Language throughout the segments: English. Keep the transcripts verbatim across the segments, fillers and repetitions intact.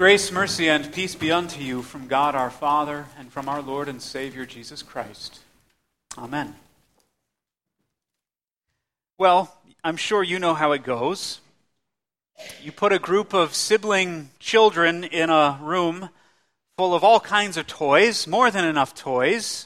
Grace, mercy, and peace be unto you from God our Father and from our Lord and Savior Jesus Christ. Amen. Well, I'm sure you know how it goes. You put a group of sibling children in a room full of all kinds of toys, more than enough toys.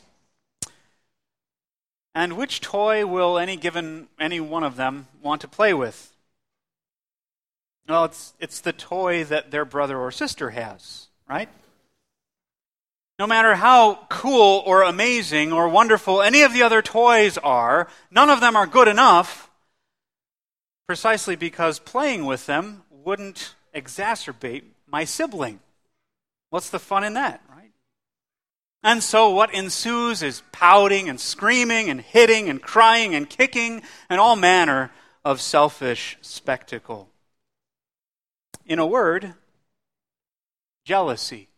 And which toy will any given any one of them want to play with? Well, it's it's the toy that their brother or sister has, right? No matter how cool or amazing or wonderful any of the other toys are, none of them are good enough, precisely because playing with them wouldn't exacerbate my sibling. What's the fun in that, right? And so what ensues is pouting and screaming and hitting and crying and kicking and all manner of selfish spectacle. In a word, jealousy.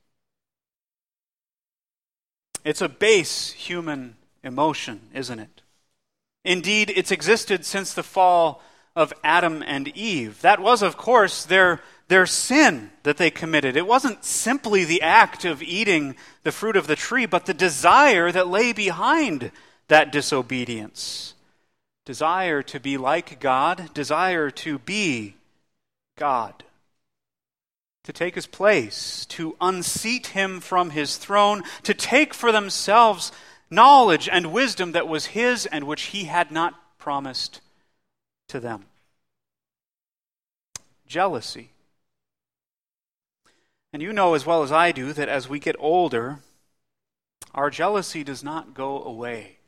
It's a base human emotion, isn't it? Indeed, it's existed since the fall of Adam and Eve. That was, of course, their, their sin that they committed. It wasn't simply the act of eating the fruit of the tree, but the desire that lay behind that disobedience. Desire to be like God, desire to be God. To take his place, to unseat him from his throne, to take for themselves knowledge and wisdom that was his and which he had not promised to them. Jealousy. And you know as well as I do that as we get older, our jealousy does not go away.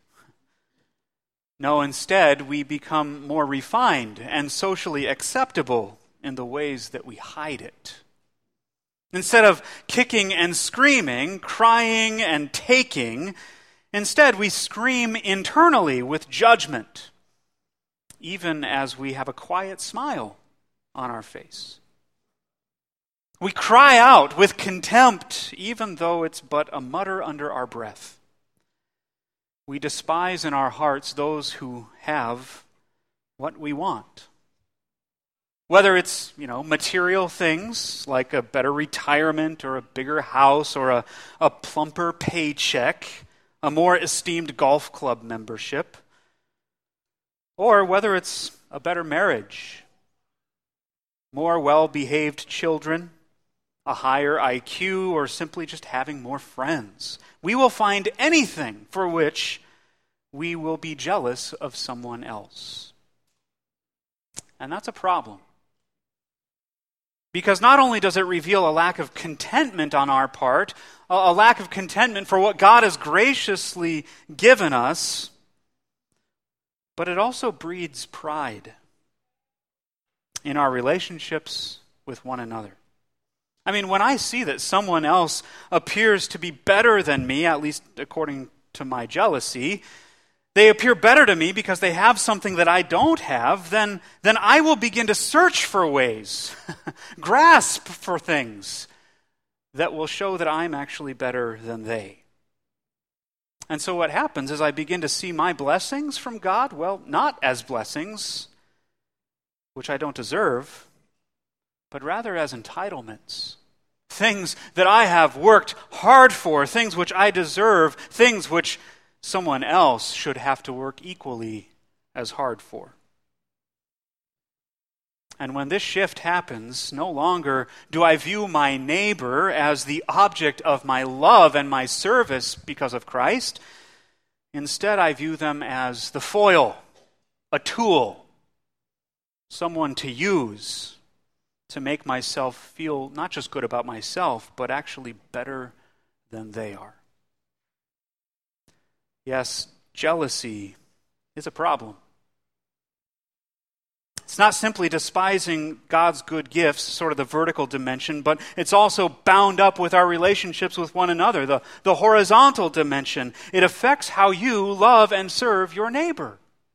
No, instead, we become more refined and socially acceptable in the ways that we hide it. Instead of kicking and screaming, crying and taking, instead we scream internally with judgment, even as we have a quiet smile on our face. We cry out with contempt, even though it's but a mutter under our breath. We despise in our hearts those who have what we want. Whether it's, you know, material things like a better retirement or a bigger house or a, a plumper paycheck, a more esteemed golf club membership, or whether it's a better marriage, more well-behaved children, a higher I Q, or simply just having more friends. We will find anything for which we will be jealous of someone else. And that's a problem. Because not only does it reveal a lack of contentment on our part, a lack of contentment for what God has graciously given us, but it also breeds pride in our relationships with one another. I mean, when I see that someone else appears to be better than me, at least according to my jealousy, they appear better to me because they have something that I don't have, then, then I will begin to search for ways, grasp for things that will show that I'm actually better than they. And so what happens is I begin to see my blessings from God, well, not as blessings, which I don't deserve, but rather as entitlements. Things that I have worked hard for, things which I deserve, things which someone else should have to work equally as hard for. And when this shift happens, no longer do I view my neighbor as the object of my love and my service because of Christ. Instead, I view them as the foil, a tool, someone to use to make myself feel not just good about myself, but actually better than they are. Yes, jealousy is a problem. It's not simply despising God's good gifts, sort of the vertical dimension, but it's also bound up with our relationships with one another, the, the horizontal dimension. It affects how you love and serve your neighbor.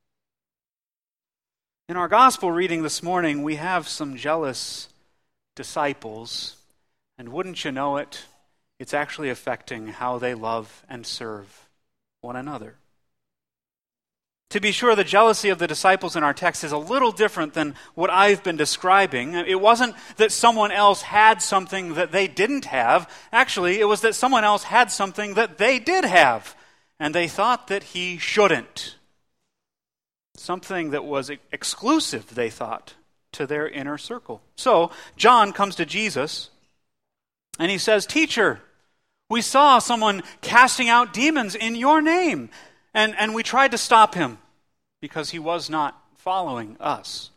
In our gospel reading this morning, we have some jealous disciples, and wouldn't you know it, it's actually affecting how they love and serve one another. To be sure, the jealousy of the disciples in our text is a little different than what I've been describing. It wasn't that someone else had something that they didn't have. Actually, it was that someone else had something that they did have, and they thought that he shouldn't. Something that was exclusive, they thought, to their inner circle. So, John comes to Jesus, and he says, "Teacher, we saw someone casting out demons in your name, and, and we tried to stop him because he was not following us."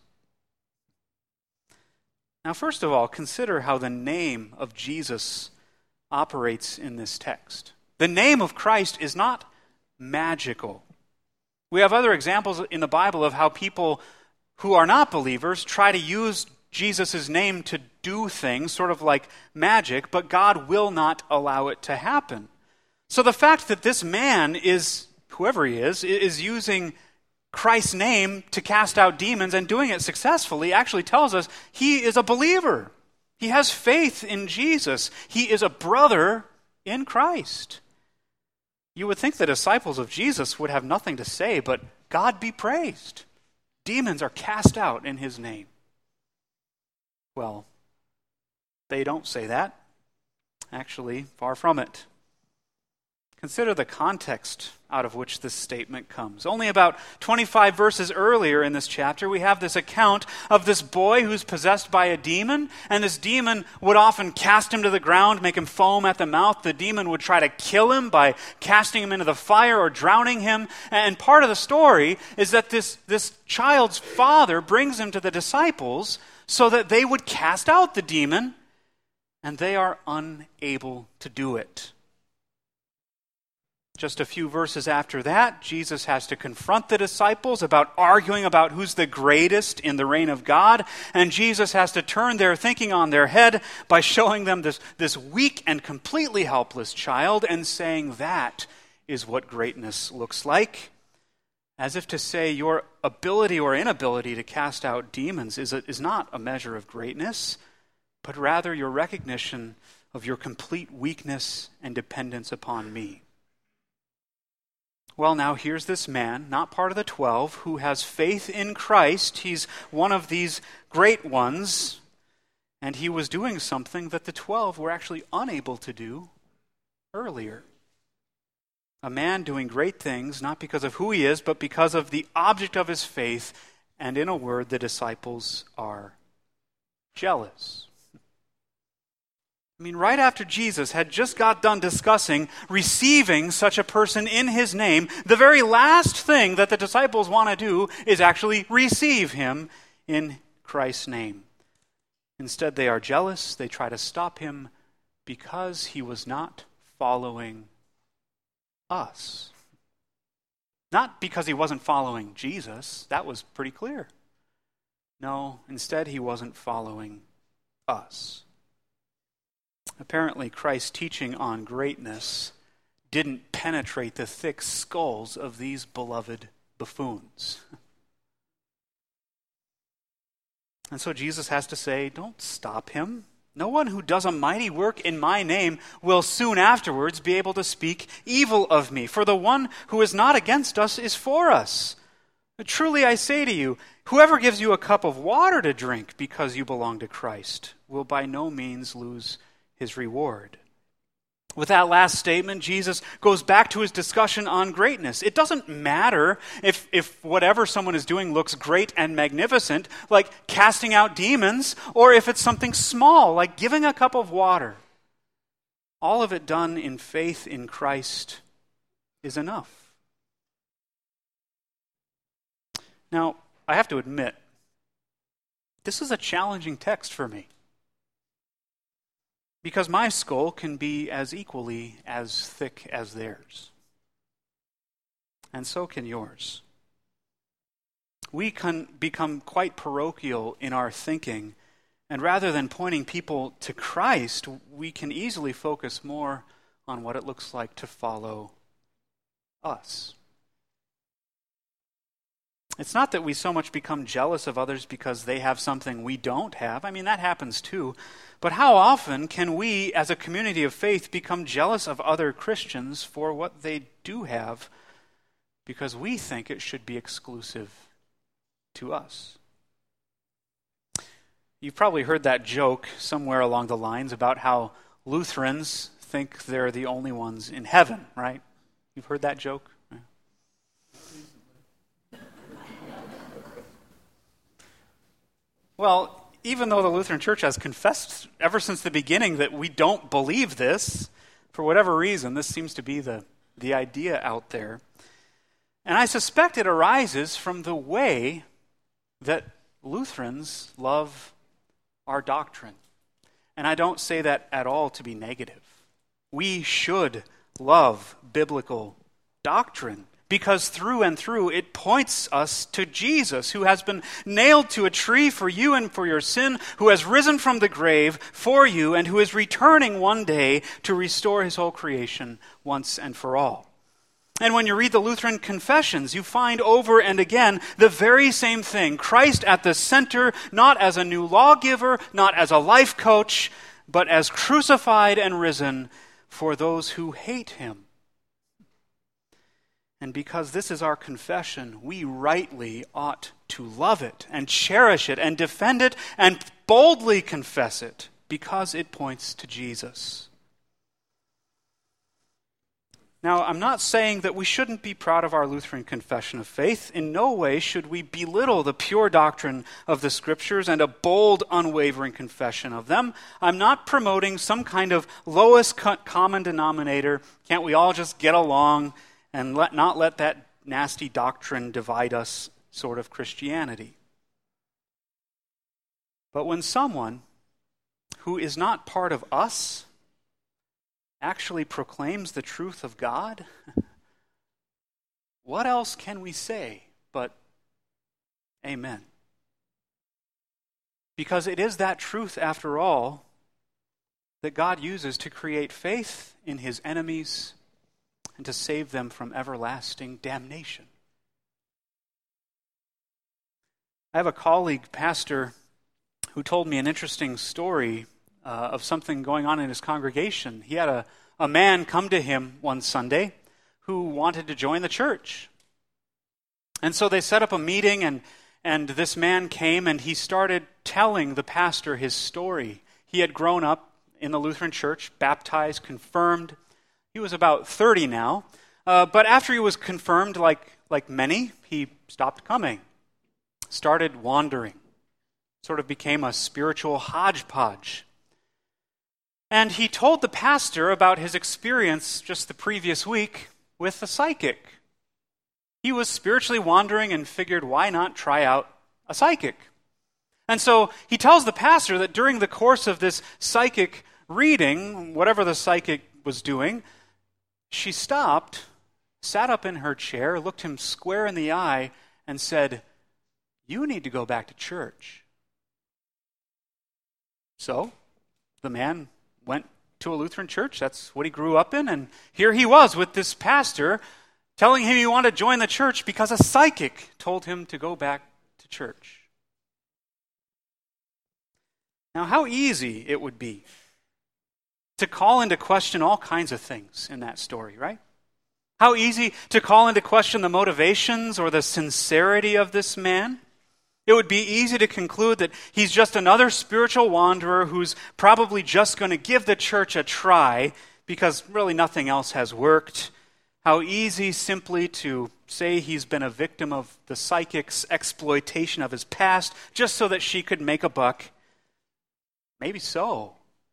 Now, first of all, consider how the name of Jesus operates in this text. The name of Christ is not magical. We have other examples in the Bible of how people who are not believers try to use Jesus' name to do things, sort of like magic, but God will not allow it to happen. So the fact that this man is, whoever he is, is using Christ's name to cast out demons and doing it successfully actually tells us he is a believer. He has faith in Jesus. He is a brother in Christ. You would think the disciples of Jesus would have nothing to say, but God be praised. Demons are cast out in his name. Well, they don't say that. Actually, far from it. Consider the context out of which this statement comes. Only about twenty-five verses earlier in this chapter, we have this account of this boy who's possessed by a demon, and this demon would often cast him to the ground, make him foam at the mouth. The demon would try to kill him by casting him into the fire or drowning him. And part of the story is that this, this child's father brings him to the disciples so that they would cast out the demon, and they are unable to do it. Just a few verses after that, Jesus has to confront the disciples about arguing about who's the greatest in the reign of God, and Jesus has to turn their thinking on their head by showing them this, this weak and completely helpless child and saying that is what greatness looks like. As if to say your ability or inability to cast out demons is, a, is not a measure of greatness, but rather your recognition of your complete weakness and dependence upon me. Well, now here's this man, not part of the twelve, who has faith in Christ. He's one of these great ones, and he was doing something that the twelve were actually unable to do earlier. A man doing great things, not because of who he is, but because of the object of his faith, and in a word, the disciples are jealous. I mean, right after Jesus had just got done discussing receiving such a person in his name, the very last thing that the disciples want to do is actually receive him in Christ's name. Instead, they are jealous. They try to stop him because he was not following us. Not because he wasn't following Jesus. That was pretty clear. No, instead he wasn't following us. Apparently, Christ's teaching on greatness didn't penetrate the thick skulls of these beloved buffoons. And so Jesus has to say, don't stop him. No one who does a mighty work in my name will soon afterwards be able to speak evil of me. For the one who is not against us is for us. Truly I say to you, whoever gives you a cup of water to drink because you belong to Christ will by no means lose his reward. With that last statement, Jesus goes back to his discussion on greatness. It doesn't matter if, if whatever someone is doing looks great and magnificent, like casting out demons, or if it's something small, like giving a cup of water. All of it done in faith in Christ is enough. Now, I have to admit, this is a challenging text for me. Because my skull can be as equally as thick as theirs. And so can yours. We can become quite parochial in our thinking, and rather than pointing people to Christ, we can easily focus more on what it looks like to follow us. It's not that we so much become jealous of others because they have something we don't have. I mean, that happens too. But how often can we, as a community of faith, become jealous of other Christians for what they do have because we think it should be exclusive to us. You've probably heard that joke somewhere along the lines about how Lutherans think they're the only ones in heaven, right? You've heard that joke? Well, even though the Lutheran Church has confessed ever since the beginning that we don't believe this, for whatever reason, this seems to be the, the idea out there. And I suspect it arises from the way that Lutherans love our doctrine. And I don't say that at all to be negative. We should love biblical doctrine, because through and through it points us to Jesus, who has been nailed to a tree for you and for your sin, who has risen from the grave for you, and who is returning one day to restore his whole creation once and for all. And when you read the Lutheran confessions, you find over and again the very same thing. Christ at the center, not as a new lawgiver, not as a life coach, but as crucified and risen for those who hate him. And because this is our confession, we rightly ought to love it and cherish it and defend it and boldly confess it, because it points to Jesus. Now, I'm not saying that we shouldn't be proud of our Lutheran confession of faith. In no way should we belittle the pure doctrine of the Scriptures and a bold, unwavering confession of them. I'm not promoting some kind of lowest common denominator. Can't we all just get along and let not let that nasty doctrine divide us sort of Christianity? But when someone who is not part of us actually proclaims the truth of God, what else can we say but amen? Because it is that truth, after all, that God uses to create faith in his enemies and to save them from everlasting damnation. I have a colleague, pastor, who told me an interesting story uh, of something going on in his congregation. He had a, a man come to him one Sunday who wanted to join the church. And so they set up a meeting, and, and this man came, and he started telling the pastor his story. He had grown up in the Lutheran church, baptized, confirmed. He was about thirty now, uh, but after he was confirmed, like, like many, he stopped coming, started wandering, sort of became a spiritual hodgepodge. And he told the pastor about his experience just the previous week with a psychic. He was spiritually wandering and figured, why not try out a psychic? And so he tells the pastor that during the course of this psychic reading, whatever the psychic was doing, she stopped, sat up in her chair, looked him square in the eye, and said, "You need to go back to church." So the man went to a Lutheran church. That's what he grew up in. And here he was with this pastor telling him he wanted to join the church because a psychic told him to go back to church. Now, how easy it would be to call into question all kinds of things in that story, right? How easy to call into question the motivations or the sincerity of this man. It would be easy to conclude that he's just another spiritual wanderer who's probably just going to give the church a try because really nothing else has worked. How easy simply to say he's been a victim of the psychic's exploitation of his past just so that she could make a buck. Maybe so.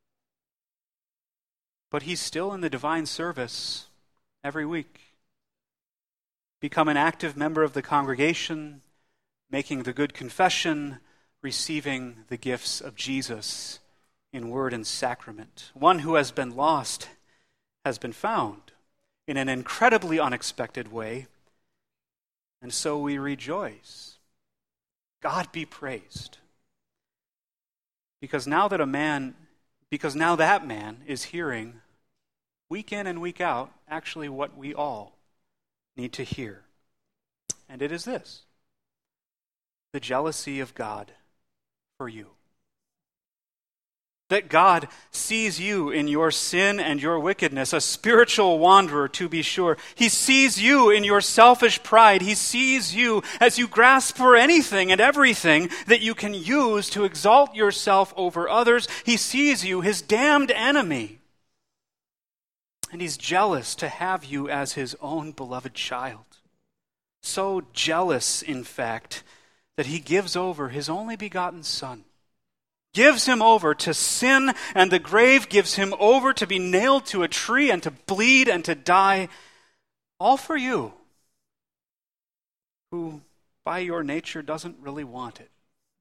But he's still in the divine service every week. Become an active member of the congregation, making the good confession, receiving the gifts of Jesus in word and sacrament. One who has been lost has been found in an incredibly unexpected way, and so we rejoice. God be praised. Because now that a man, because now that man is hearing week in and week out actually what we all need to hear. And it is this: the jealousy of God for you. that God sees you in your sin and your wickedness, a spiritual wanderer to be sure. He sees you in your selfish pride. He sees you as you grasp for anything and everything that you can use to exalt yourself over others. He sees you, his damned enemy. And he's jealous to have you as his own beloved child. So jealous, in fact, that he gives over his only begotten Son. Gives him over to sin and the grave, gives him over to be nailed to a tree and to bleed and to die, all for you, who by your nature doesn't really want it.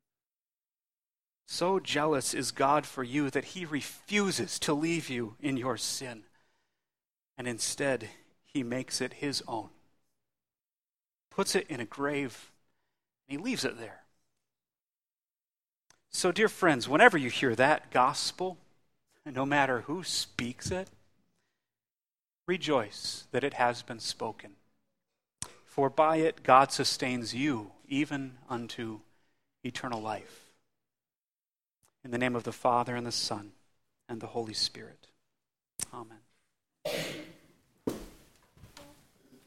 So jealous is God for you that he refuses to leave you in your sin, and instead he makes it his own. Puts it in a grave, and he leaves it there. So, dear friends, whenever you hear that gospel, and no matter who speaks it, rejoice that it has been spoken. For by it God sustains you even unto eternal life. In the name of the Father, and the Son, and the Holy Spirit. Amen.